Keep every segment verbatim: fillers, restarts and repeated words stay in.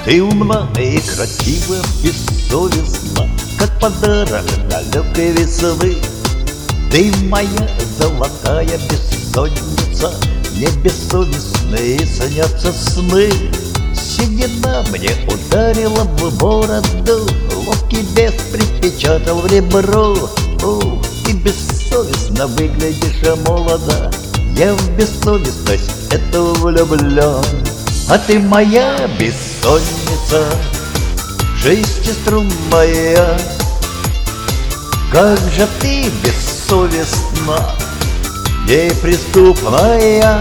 Ты умна и красива, бессовестна, как подарок далекой весны. Ты моя золотая бессонница, мне бессовестные снятся сны. Седина мне ударила в бороду, ловкий бес припечатал в ребро. О, ты бессовестно выглядишь молодо, я в бессовестность эту влюблен. А ты моя бессонница, шестиструнная, как же ты бессовестна, неприступная.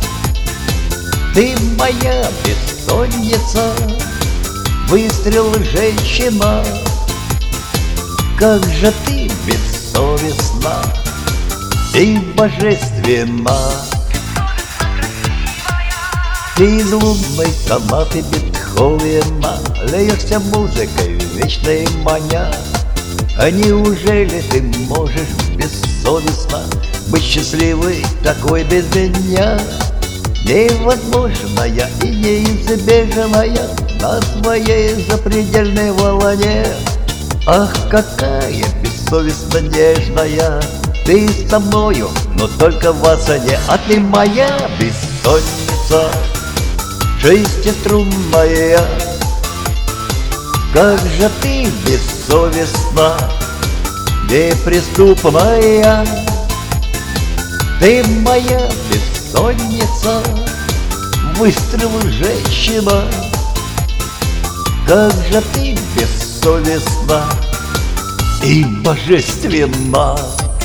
Ты моя бессонница, выстрел женщина, как же ты бессовестна и божественна. Ты из лунной сонаты Бетховена льешься музыкой вечной маня. А неужели ты можешь бессовестно быть счастливой такой без меня? Невозможная и неизбежная на своей запредельной волне. Ах, какая бессовестно нежная, ты со мною, но только во сне. А ты моя бессонница, шестиструнная, как же ты бессовестна, неприступная. Ты моя бессонница, выстрел женщина, как же ты бессовестна и божественна.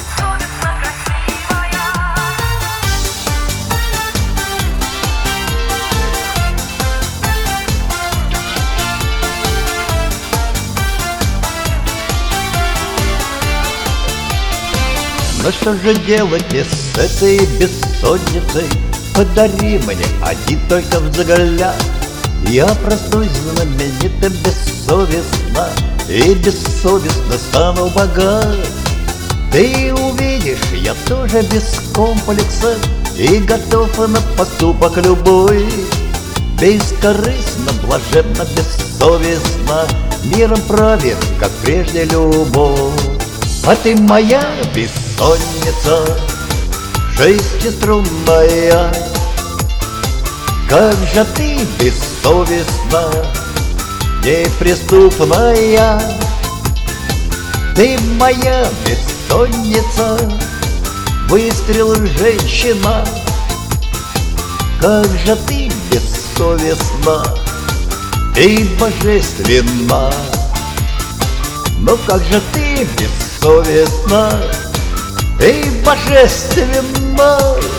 Но что же делать с этой бессонницей? Подари мне один только взгляд, я проснусь знаменитым бессовестно и бессовестно стану богат. Ты увидишь, я тоже без комплекса и готов на поступок любой. Бескорыстно, блаженно, бессовестно миром правит, как прежде, любовь. А ты моя бессонница, шестиструнная, как же ты бессовестна, неприступная. Ты моя бессонница, выстрел женщина, как же ты бессовестна и божественна. Но как же ты бессовестна и божественна.